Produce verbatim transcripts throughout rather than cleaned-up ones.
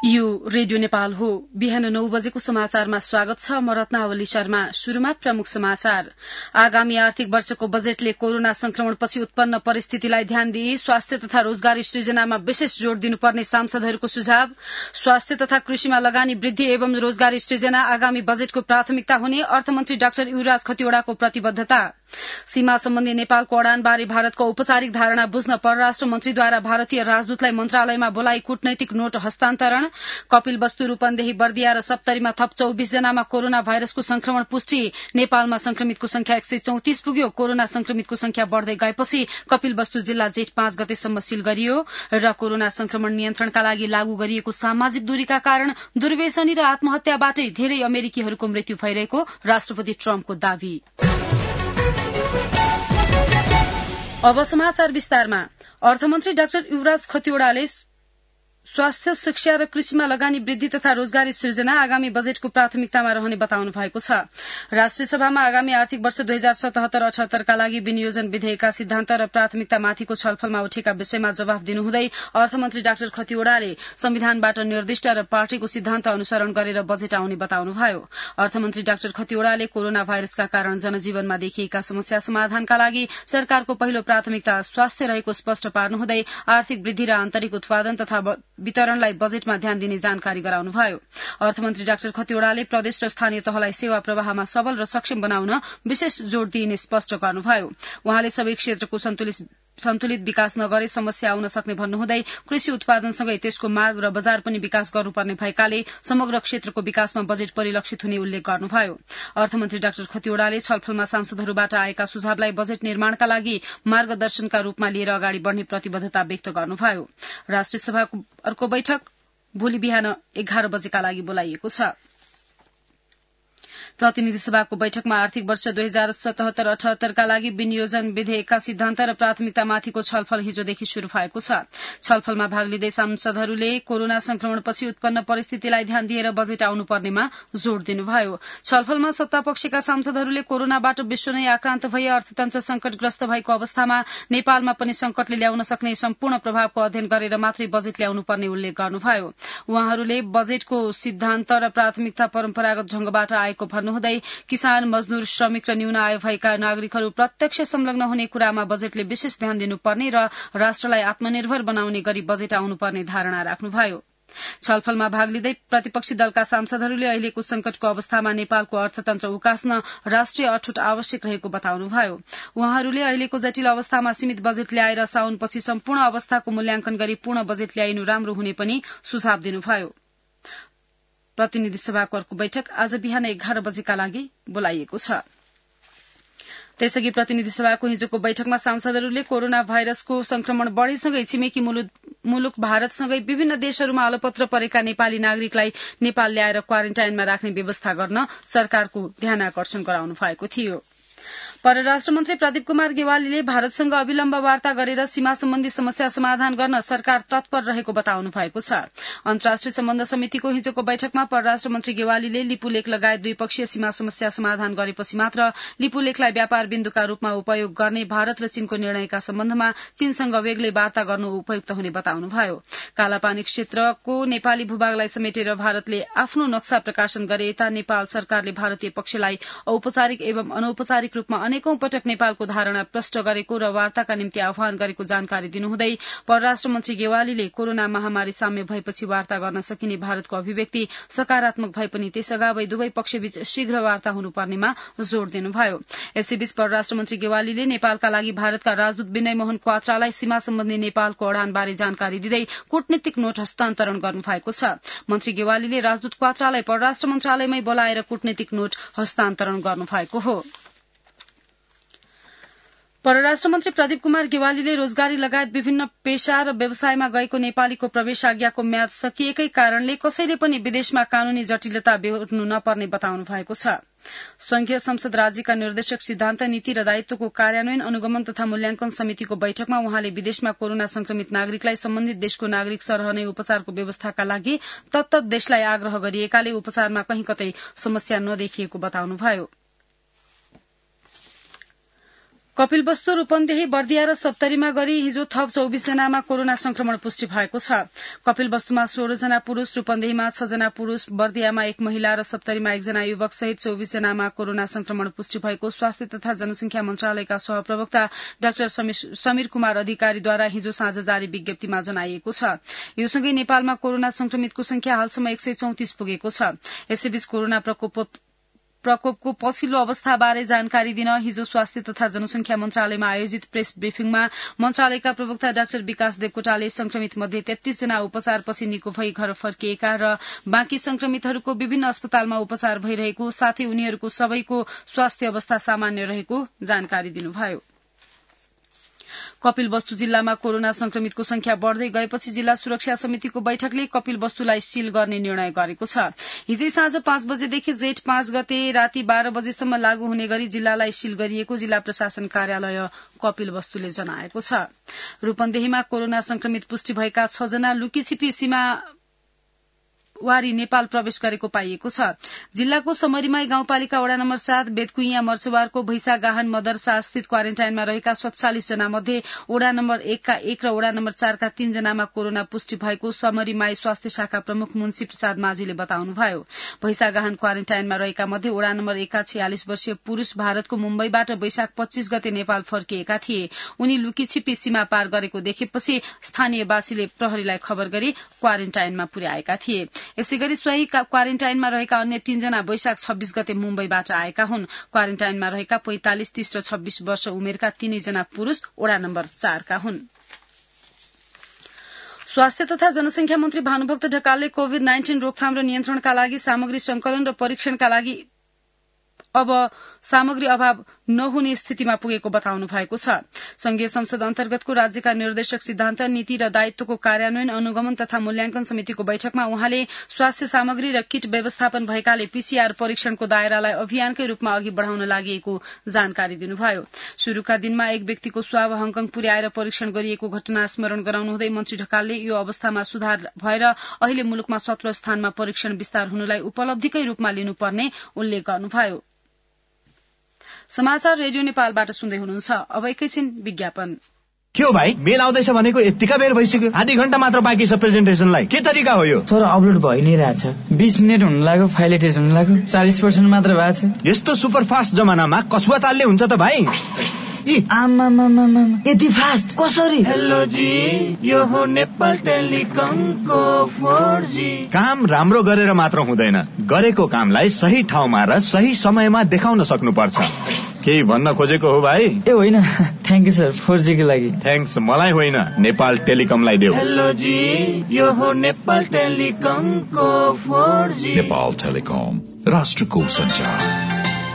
यो रेडियो नेपाल हो। बिहान नौ बजेको समाचारमा स्वागत छ। म रत्नावली शर्मा। शुरूमा प्रमुख समाचार। आगामी आर्थिक वर्षको बजेटले कोरोना संक्रमणपछि उत्पन्न परिस्थितिलाई ध्यान दिई स्वास्थ्य तथा रोजगारी सृजनामा विशेष जोड़ दिनुपर्ने सांसदहरूको सुझाव। स्वास्थ्य तथा कृषिमा लगानी वृद्धि एवं रोजगारी सृजना आगामी बजेटको प्राथमिकता हुने अर्थमन्त्री डाक्टर युवराज खतिवड़ाको प्रतिबद्धता। सीमा सम्बन्धी नेपालको अडानबारे भारतको औपचारिक धारणा बुझ्न परराष्ट्र मन्त्रीद्वारा भारतीय राजदूतलाई मन्त्रालयमा बोलाई कूटनैतिक नोट हस्तान्तरण। कपिलवस्तु रूपन्देही बर्दिया र सप्तरीमा थप चौबिस जनामा कोरोना भाइरसको संक्रमण पुष्टि। नेपालमा संक्रमितको संख्या एक सय चौतिस पुग्यो। कोरोना संक्रमितको संख्या बढ़दै गएपछि कपिलवस्तु जिल्ला जेठ पाँच गतेसम्म सील गरियो। र कोरोना संक्रमण नियन्त्रणका लागि लागू गरिएको सामाजिक दूरीका कारण दुर्व्यसनी र आत्महत्याबाटै धेरै अमेरिकीहरूको मृत्यु भइरहेको राष्ट्रपति ट्रम्पको दावी। अब समाचार विस्तारमा। अर्थमन्त्री डाक्टर युवराज खतिवड़ाले स्वास्थ्य, शिक्षा र कृषिमा लगानी वृद्धि तथा रोजगारी सृजना आगामी बजेटको प्राथमिकतामा रहने बताउनु भएको छ। राष्ट्रिय सभामा आगामी आर्थिक वर्ष दुई हजार सतहत्तर अठहत्तरका लागि विनियोजन विधेयकका सिद्धान्त र प्राथमिकतामाथिको छलफलमा उठेका विषयमा जवाफ दिनुहुँदै अर्थमन्त्री डाक्टर खतिवड़ाले संविधानबाट निर्दिष्ट र पार्टीको सिद्धान्त अनुसरण गरेर बजेट आउने बताउनुभयो। अर्थमन्त्री डाक्टर खतिवड़ाले कोरोना भाइरसका कारण जनजीवनमा देखिएका समस्या समाधानका लागि सरकारको पहिलो प्राथमिकता स्वास्थ्य रहेको स्पष्ट पार्नुहुँदै आर्थिक वृद्धि र आन्तरिक उत्पादन तथा वितरणलाई बजेटमा ध्यान दिने जानकारी गराउनुभयो। अर्थमन्त्री डाक्टर खतिवड़ाले प्रदेश र स्थानीय तहलाई सेवा प्रवाहमा सबल र सक्षम बनाउन विशेष जोड़ दिइने स्पष्ट गर्नुभयो। उहाँले सबै क्षेत्रको सन्तुलित विकास नगरे समस्या आउन सक्ने भन्नुहुँदै कृषि उत्पादनसँगै त्यसको माग र बजार पनि विकास गर्नुपर्ने भएकाले समग्र क्षेत्रको विकासमा बजेट परिलक्षित हुने उल्लेख गर्नुभयो। अर्थमन्त्री डाक्टर खतिवड़ाले छलफलमा सांसदहरूबाट आएका सुझावलाई बजेट निर्माणका लागि मार्गदर्शनका रूपमा लिएर अगाडि बढ़ने प्रतिबद्धता व्यक्त गर्नुभयो। राष्ट्रिय सभाको अर्को बैठक भोलि बिहान एघार बजेका लागि बोलाइएको छ। प्रतिनिधि सभाको बैठकमा आर्थिक वर्ष दुई हजार सतहत्तर अठहत्तरका लागि विनियोजन विधेयकका सिद्धान्त र प्राथमिकतामाथिको छलफल हिजोदेखि शुरू भएको छ। छलफलमा भाग लिँदै सांसदहरूले कोरोना संक्रमणपछि उत्पन्न परिस्थितिलाई ध्यान दिएर बजेट आउनुपर्नेमा जोड़ दिनुभयो। छलफलमा सत्तापक्षका सांसदहरूले कोरोनाबाट विश्व नै आक्रान्त भई अर्थतन्त्र संकटग्रस्त भएको अवस्थामा नेपालमा पनि संकटले ल्याउन सक्ने सम्पूर्ण प्रभावको अध्ययन गरेर मात्रै बजेट ल्याउनुपर्ने उल्लेख गर्नुभयो। उहाँहरूले बजेटको सिद्धान्त र प्राथमिकता परम्परागत ढंगबाट आएको भन्नुहुँदै किसान, मजदूर, श्रमिक र न्यून आय भएका नागरिकहरू प्रत्यक्ष संलग्न हुने कुरामा बजेटले विशेष ध्यान दिनुपर्ने र राष्ट्रलाई आत्मनिर्भर बनाउने गरी बजेट आउनुपर्ने धारणा राख्नुभयो। छलफलमा भाग लिँदै प्रतिपक्षी दलका सांसदहरूले अहिलेको संकटको अवस्थामा नेपालको अर्थतन्त्र उकास्न राष्ट्रिय अठोट आवश्यक रहेको बताउनुभयो। उहाँहरूले अहिलेको जटिल अवस्थामा सीमित बजेट ल्याएर साउनपछि सम्पूर्ण अवस्थाको मूल्याङ्कन गरी पूर्ण बजेट ल्याइनु राम्रो हुने पनि सुझाव दिनुभयो। प्रतिनिधि सभाको अर्को बैठक आज बिहान एघार बजेका लागि बोलाइएको छ। त्यसअघि प्रतिनिधि सभाको हिजोको बैठकमा सांसदहरूले कोरोना भाइरसको संक्रमण बढ़ेसँगै छिमेकी मुलुक भारतसँगै विभिन्न देशहरूमा अलपत्र परेका नेपाली नागरिकलाई नेपाल ल्याएर क्वारेन्टाइनमा राख्ने व्यवस्था गर्न सरकारको ध्यानाकर्षण गराउनु भएको थियो। परराष्ट्र मन्त्री प्रदीप कुमार गेवालीले भारतसँग अविलम्ब वार्ता गरेर सीमा सम्बन्धी समस्या समाधान गर्न सरकार तत्पर रहेको बताउनु भएको छ। अन्तर्राष्ट्रिय सम्बन्ध समितिको हिजोको बैठकमा परराष्ट्र मन्त्री गेवालीले लिपुलेख लगायत द्विपक्षीय सीमा समस्या समाधान गरेपछि मात्र लिपुलेखलाई व्यापार बिन्दुका रूपमा उपयोग गर्ने भारत र चीनको निर्णयका सम्बन्धमा चीनसँग वेगले वार्ता गर्नु उपयुक्त हुने बताउनुभयो। कालापानी क्षेत्रको नेपाली भूभागलाई समेटेर भारतले आफ्नो नक्सा प्रकाशन गरे यता नेपाल सरकारले भारतीय पक्षलाई औपचारिक एवं अनौपचारिक रूपमा अनेकौं पटक नेपालको धारणा प्रष्ट गरेको र वार्ताका निम्ति आह्वान गरेको जानकारी दिनुहुँदै परराष्ट्र मन्त्री गेवालीले कोरोना महामारी साम्य भएपछि वार्ता गर्न सकिने भारतको अभिव्यक्ति सकारात्मक भए पनि त्यसअगावै दुवै पक्षबीच शीघ्र वार्ता हुनुपर्नेमा जोड़ दिनुभयो। यसैबीच परराष्ट्र मन्त्री गेवालीले नेपालका लागि भारतका राजदूत विनय मोहन क्वात्रालाई सीमा सम्बन्धी नेपालको अडानबारे जानकारी दिँदै कूटनीतिक नोट हस्तान्तरण गर्नुभएको छ। मन्त्री गेवालीले राजदूत क्वात्रालाई परराष्ट्र मन्त्रालयमै बोलाएर कूटनीतिक नोट हस्तान्तरण गर्नुभएको हो। परराष्ट्र मन्त्री प्रदीप कुमार गेवालीले रोजगारी लगायत विभिन्न पेशा र व्यवसायमा गएको नेपालीको प्रवेशाज्ञाको म्याद सकिएकै कारणले कसैले पनि विदेशमा कानूनी जटिलता बेहोर्नु नपर्ने बताउनु भएको छ। संघीय संसद राज्यका निर्देशक सिद्धान्त, नीति र दायित्वको कार्यान्वयन, अनुगमन तथा मूल्याङ्कन समितिको बैठकमा उहाँले विदेशमा कोरोना संक्रमित नागरिकलाई सम्बन्धित देशको नागरिक सरह नै उपचारको व्यवस्थाका लागि तत्तत देशलाई आग्रह गरिएकाले उपचारमा कहीँ कतै समस्या नदेखिएको बताउनुभयो। कपिलवस्तु रूपन्देही बर्दिया र सप्तरीमा गरी हिजो थप चौबिस जनामा कोरोना संक्रमण पुष्टि भएको छ। कपिलवस्तुमा सोह्र जना पुरूष, रूपन्देहीमा छ जना पुरूष, बर्दियामा एक महिला र सप्तरीमा एकजना युवक सहित चौबिस जनामा कोरोना संक्रमण पुष्टि भएको स्वास्थ्य तथा जनसंख्या मन्त्रालयका सहप्रवक्ता डाक्टर समीर कुमार अधिकारीद्वारा हिजो साँझ जारी विज्ञप्तिमा जनाइएको छ। यो सँगै नेपालमा कोरोना संक्रमितको संख्या हालसम्म एक सय चौतिस पुगेको छ। यसैबीच कोरोना प्रकोप प्रकोपको पछिल्लो अवस्थाबारे जानकारी दिन हिजो स्वास्थ्य तथा जनसंख्या मन्त्रालयमा आयोजित प्रेस ब्रिफिङमा मन्त्रालयका प्रवक्ता डाक्टर विकास देवकोटाले संक्रमित मध्ये तेत्तीस जना उपचारपछि निको भई घर फर्किएका र बाँकी संक्रमितहरूको विभिन्न अस्पतालमा उपचार भइरहेको साथै उनीहरूको सबैको स्वास्थ्य अवस्था सामान्य रहेको जानकारी दिनुभयो। कपिलवस्तु जिल्लामा कोरोना संक्रमितको संख्या बढ़दै गएपछि जिल्ला सुरक्षा समितिको बैठकले कपिलवस्तुलाई सील गर्ने निर्णय गरेको छ। हिजै साँझ पाँच बजेदेखि जेठ पाँच गते राति बाह्र बजेसम्म लागू हुने गरी जिल्लालाई सील गरिएको जिल्ला प्रशासन कार्यालय कपिलवस्तुले जनाएको छ। रूपन्देहीमा कोरोना संक्रमित पुष्टि भएका छ जना लुकीछिपी सीमा वारी नेपाल प्रवेश गरेको पाइएको छ। जिल्लाको समरीमाई गाउँपालिका वडा नम्बर सात बेदकुइया मर्चवारको भैसा गाहन मदरसा स्थित क्वारेन्टाइनमा रहेका सत्तालिस जना मध्ये वडा नम्बर एकका एक र वडा नम्बर चारका तीन जनामा कोरोना पुष्टि भएको समरीमाई स्वास्थ्य शाखा प्रमुख मुन्सी प्रसाद माझीले बताउनुभयो। भैसा गाहन क्वारेन्टाइनमा रहेका मध्ये वडा नम्बर एकका छयालिस वर्षीय पुरूष भारतको मुम्बईबाट वैशाख पच्चीस गते नेपाल फर्किएका थिए। उनी लुकीछिपी सीमा पार गरेको देखेपछि स्थानीयवासीले प्रहरीलाई खबर गरी क्वारेन्टाइनमा पुर्याएका थिए। यसै गरी सोही क्वारेन्टाइनमा रहेका अन्य तीनजना वैशाख छब्बीस गते मुम्बईबाट आएका हुन्। क्वारेन्टाइनमा रहेका पैंतालिस, तीस र छब्बीस वर्ष उमेरका तीनैजना पुरूष वडा नम्बर चारका हुन्। स्वास्थ्य तथा जनसंख्या मन्त्री भानुभक्त ढकालले कोविड नाइन्टीन रोकथाम र नियन्त्रणका लागि सामग्री संकलन र परीक्षणका लागि अब सामग्री अभाव नहुने स्थितिमा पुगेको बताउनु भएको छ। संघीय संसद अन्तर्गतको राज्यका निर्देशक सिद्धान्त, नीति र दायित्वको कार्यान्वयन, अनुगमन तथा मूल्याङ्कन समितिको बैठकमा उहाँले स्वास्थ्य सामग्री र किट व्यवस्थापन भएकाले पीसीआर परीक्षणको दायरालाई अभियानकै रूपमा अघि बढ़ाउन लागि जानकारी दिनुभयो। शुरूका दिनमा एक व्यक्तिको स्वाब हङकङ पुर्याएर परीक्षण गरिएको घटना स्मरण गराउनुहुँदै मन्त्री ढकालले यो अवस्थामा सुधार भएर अहिले मुलुकमा सत्रह स्थानमा परीक्षण विस्तार हुनुलाई उपलब्धिकै रूपमा लिनुपर्ने उल्लेख गर्नुभयो। समाचार रेडियो नेपालबाट सुन्दै हुनुहुन्छ। अब एकैछिन विज्ञापन। के हो भाइ, मेल आउँदैछ भनेको यतिका बेर भइसक्यो, आधी घण्टा मात्र बाँकी छ प्रेजेन्टेसनलाई। के तरिका हो यो? सर, अपलोड भइ नै रहेछ। बीस मिनेट हुन लाग्यो, फाइल एटेच हुन लाग्यो, चालीस पर्सेन्ट मात्र भएको छ। यस्तो सुपर फास्ट जमानामा कसुवा तालले हुन्छ त भाइ? आमामामामा, यति फास्ट कसरी? हेलो जी, यो हो नेपाल टेलिकमको फोर जी। काम राम्रो गरेर मात्र हुँदैन, गरेको कामलाई सही ठाउँमा र सही समयमा देखाउन सक्नुपर्छ। केही भन्न खोजेको हो भाइ? ए होइन, thank you sir, four G को लागि। थ्याङ्क्स मलाई होइन, नेपाल टेलिकमलाई देऊ। हेलो जी, यो हो नेपाल टेलिकमको फोर जी। नेपाल टेलिकम, राष्ट्रको सञ्चार।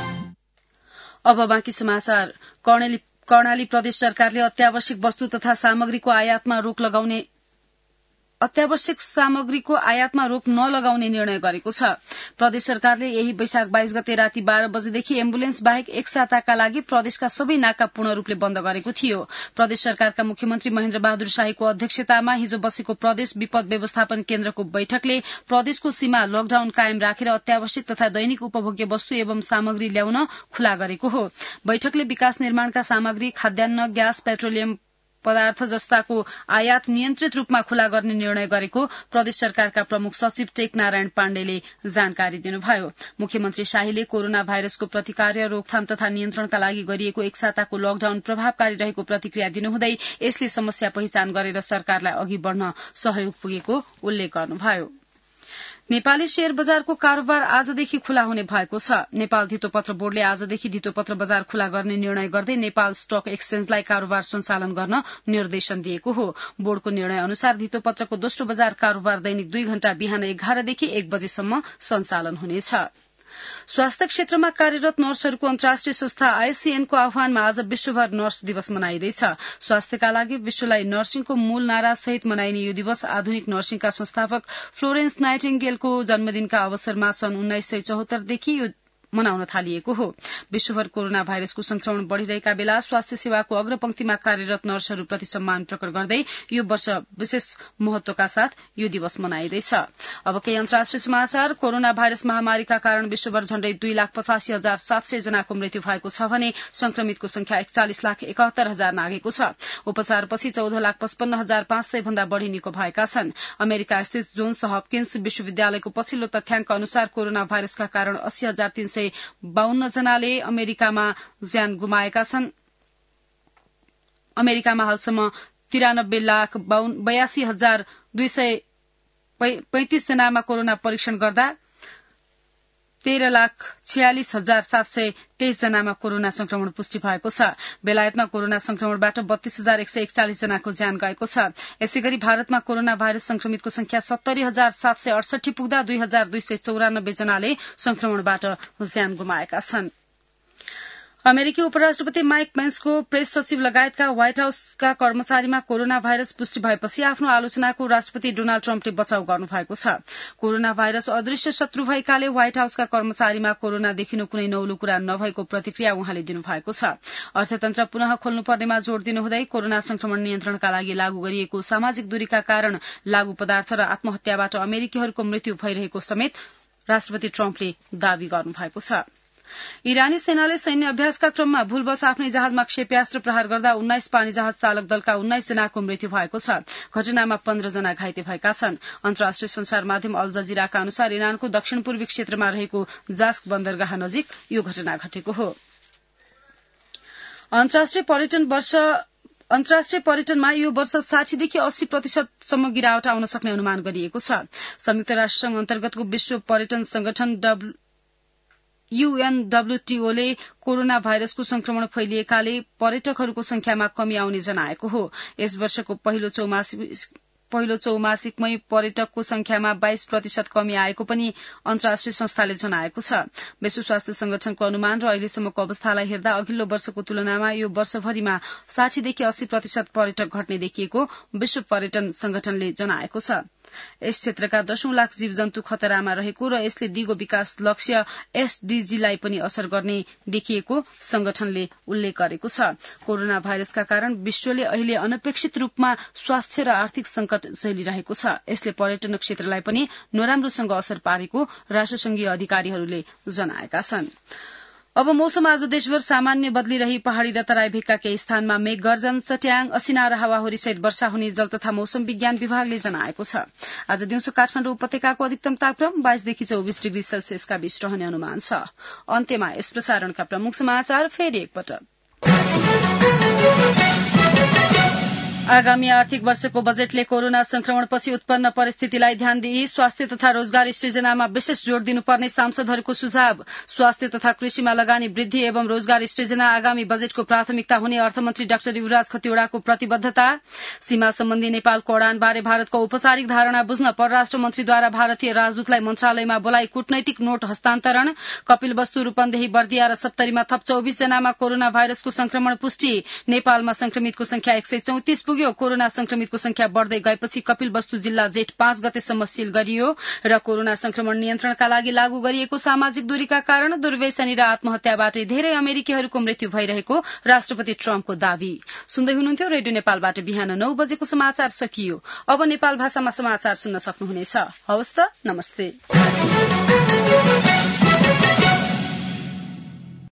अब बाँकी समाचार। कर्णाली कर्णाली प्रदेश सरकारले अत्यावश्यक वस्तु तथा सामग्रीको आयातमा रोक लगाउने अत्यावश्यक सामग्रीको आयातमा रोक नलगाउने निर्णय गरेको छ। प्रदेश सरकारले यही वैशाख बाइस गते राति बाह्र बजेदेखि एम्बुलेन्स बाहेक एक साताका लागि प्रदेशका सबै नाका पूर्ण रूपले बन्द गरेको थियो। प्रदेश सरकारका मुख्यमन्त्री महेन्द्र बहादुर शाहीको अध्यक्षतामा हिजो बसेको प्रदेश विपद व्यवस्थापन केन्द्रको बैठकले प्रदेशको सीमा लकडाउन कायम राखेर अत्यावश्यक तथा दैनिक उपभोग्य वस्तु एवं सामग्री ल्याउन खुला गरेको हो। बैठकले विकास निर्माणका सामग्री, खाद्यान्न, ग्यास, पेट्रोलियम पदार्थ जस्ताको आयात नियन्त्रित रूपमा खुला गर्ने निर्णय गरेको प्रदेश सरकारका प्रमुख सचिव टेक नारायण पाण्डेले जानकारी दिनुभयो। मुख्यमन्त्री शाहीले कोरोना भाइरसको प्रतिकार, रोकथाम तथा नियन्त्रणका लागि गरिएको एक साताको लकडाउन प्रभावकारी रहेको प्रतिक्रिया दिनुहुँदै यसले समस्या पहिचान गरेर सरकारलाई अघि बढ़न सहयोग पुगेको उल्लेख गर्नुभयो। नेपाली शेयर बजारको कारोबार आजदेखि खुला हुने भएको छ। नेपाल धितोपत्र बोर्डले आजदेखि धितोपत्र बजार खुला गर्ने निर्णय गर्दै नेपाल स्टक एक्सचेन्जलाई कारोबार सञ्चालन गर्न निर्देशन दिएको हो। बोर्डको निर्णय अनुसार धितोपत्रको दोस्रो बजार कारोबार दैनिक दुई घण्टा बिहान एघारदेखि एक बजेसम्म सञ्चालन हुनेछ। स्वास्थ्य क्षेत्रमा कार्यरत नर्सहरूको अन्तर्राष्ट्रिय संस्था आईसीएनको आह्वानमा आज विश्वभर नर्स दिवस मनाइँदैछ। स्वास्थ्यका लागि विश्वलाई नर्सिङको मूल नारा सहित मनाइने यो दिवस आधुनिक नर्सिङका संस्थापक फ्लोरेन्स नाइटिङ्गेलको जन्मदिनका अवसरमा सन् उन्नाइस सय चौहत्तरदेखि यो मनाउन थालिएको हो। विश्वभर कोरोना भाइरसको संक्रमण बढ़िरहेका बेला स्वास्थ्य सेवाको अग्रपंक्तिमा कार्यरत नर्सहरूप्रति सम्मान प्रकट गर्दै यो वर्ष विशेष महत्वका साथ यो दिवस मनाइँदैछ। अब केही अन्तर्राष्ट्रिय समाचार। कोरोना भाइरस महामारीका कारण विश्वभर झण्डै दुई लाख पचासी हजार सात सय जनाको मृत्यु भएको छ भने संक्रमितको संख्या एकचालिस लाख एकात्तर हजार नागेको छ। उपचारपछि चौध लाख पचपन्न हजार पाँच सय भन्दा बढ़ी निको भएका छन्। अमेरिका स्थित जोन्स हपकिन्स विश्वविद्यालयको पछिल्लो तथ्याङ्क अनुसार कोरोना भाइरसका कारण अस्सी हजार तीन सय बाहन्न जनाले अमेरिकामा ज्यान गुमाएका छन्। अमेरिकामा हालसम्म तिरानब्बे लाख बयासी हजार दुई सय पैंतिस जनामा कोरोना परीक्षण गर्दा तेह्र लाख छयालिस हजार सात सय तेइस जनामा कोरोना संक्रमण पुष्टि भएको छ। बेलायतमा कोरोना संक्रमणबाट बत्तीस हजार एक सय एकचालिस जनाको ज्यान गएको छ। यसै गरी भारतमा कोरोना भाइरस संक्रमितको संख्या सत्तरी हजार सात सय अडसठी पुग्दा दुई हजार दुई सय चौरानब्बे जनाले संक्रमणबाट ज्यान गुमाएका छन्। अमेरिकी उपराष्ट्रपति माइक पेन्सको प्रेस सचिव लगायतका व्हाइट हाउसका कर्मचारीमा कोरोना भाइरस पुष्टि भएपछि आफ्नो आलोचनाको राष्ट्रपति डोनाल्ड ट्रम्पले बचाउ गर्नुभएको छ। कोरोना भाइरस अदृश्य शत्रु भएकाले व्हाइट हाउसका कर्मचारीमा कोरोना देखिनु कुनै नौलो कुरा नभएको प्रतिक्रिया उहाँले दिनुभएको छ। अर्थतन्त्र पुनः खोल्नुपर्नेमा जोड़ दिनुहुँदै कोरोना संक्रमण नियन्त्रणका लागि लागू गरिएको सामाजिक दूरीका कारण लागू पदार्थ र आत्महत्याबाट अमेरिकीहरूको मृत्यु भइरहेको समेत राष्ट्रपति ट्रम्पले दावी गर्नुभएको छ। इरानी सेनाले सैन्य अभ्यासका क्रममा भूलवश आफ्नै जहाजमा क्षेप्यास्त्र प्रहार गर्दा उन्नाइस पानी जहाज चालक दलका उन्नाइस जनाको मृत्यु भएको छ। घटनामा पन्ध्र जना घाइते भएका छन्। अन्तर्राष्ट्रिय संचार माध्यम अल जजिराका अनुसार इरानको दक्षिण पूर्वी क्षेत्रमा रहेको जास्क बन्दरगाह नजिक यो घटना घटेको हो। अन्तर्राष्ट्रिय पर्यटन वर्ष अन्तर्राष्ट्रिय पर्यटनमा यो वर्ष साठीदेखि अस्सी प्रतिशतसम्म गिरावट आउन सक्ने अनुमान गरिएको छ। संयुक्त राष्ट्र संघ अन्तर्गतको विश्व पर्यटन संगठन यूएनडब्ल्यूटीओले कोरोना भाइरसको संक्रमण फैलिएकाले पर्यटकहरूको संख्यामा कमी आउने जनाएको हो। यस वर्षको पहिलो चौमासिक पहिलो चौमासिकमै पर्यटकको संख्यामा बाइस प्रतिशत कमी आएको पनि अन्तर्राष्ट्रिय संस्थाले जनाएको छ। विश्व स्वास्थ्य संगठनको अनुमान र अहिलेसम्मको अवस्थालाई हेर्दा अघिल्लो वर्षको तुलनामा यो वर्षभरिमा साठीदेखि अस्सी प्रतिशत पर्यटक घट्ने देखिएको विश्व पर्यटन संगठनले जनाएको छ। यस क्षेत्रका दशौं लाख जीवजन्तु खतरामा रहेको र यसले दिगो विकास लक्ष्य एसडीजीलाई पनि असर गर्ने देखिएको संगठनले उल्लेख गरेको छ। कोरोना भाइरसका कारण विश्वले अहिले अनपेक्षित रूपमा स्वास्थ्य र आर्थिक संकट झेलिरहेको छ। यसले पर्यटन क्षेत्रलाई पनि नराम्रोसँग असर पारेको राष्ट्रसंघीय अधिकारीहरूले जनाएका छन्। अब मौसम। आज देशभर सामान्य बदलिरही पहाड़ी र तराई भेगका केही स्थानमा मेघ गर्जन, चट्याङ, असिना र हावाहुरी सहित वर्षा हुने जल तथा मौसम विज्ञान विभागले जनाएको छ। आज दिउँसो काठमाडौँ उपत्यकाको अधिकतम तापक्रम बाइसदेखि चौबिस डिग्री सेल्सियसका बीच रहने अनुमान छ। अन्त्यमा यस प्रसारणका प्रमुख समाचार फेरि एकपटक। आगामी आर्थिक वर्षको बजेटले कोरोना संक्रमणपछि उत्पन्न परिस्थितिलाई ध्यान दिई स्वास्थ्य तथा रोजगार सृजनामा विशेष जोड़ दिनुपर्ने सांसदहरूको सुझाव। स्वास्थ्य तथा कृषिमा लगानी वृद्धि एवं रोजगार सृजना आगामी बजेटको प्राथमिकता हुने अर्थमन्त्री डाक्टर युवराज खतिवड़ाको प्रतिबद्धता। सीमा सम्बन्धी नेपालको अडानबारे भारतको औपचारिक धारणा बुझ्न परराष्ट्र मन्त्रीद्वारा भारतीय राजदूतलाई मन्त्रालयमा बोलाई कूटनैतिक नोट हस्तान्तरण। कपिलवस्तु, रूपन्देही, बर्दिया र सप्तरीमा थप चौबिस जनामा कोरोना भाइरसको संक्रमण पुष्टि। नेपालमा संक्रमितको संख्या एक सय चौतिस पुग्यो। कोरोना संक्रमितको संख्या बढ़दै गएपछि कपिलवस्तु जिल्ला जेठ पाँच गतेसम्म सील गरियो। र कोरोना संक्रमण नियन्त्रणका लागि लागू गरिएको सामाजिक दूरीका कारण दुर्व्यसनी र आत्महत्याबाटै धेरै अमेरिकीहरूको मृत्यु भइरहेको राष्ट्रपति ट्रम्पको दावी। सुन्दै हुनुहुन्थ्यो रेडियो नेपालबाट बिहान नौ बजेको समाचार सकियो। अब नेपाल भाषामा समाचार सुन्न सक्नुहुनेछ। हवस् त, नमस्ते।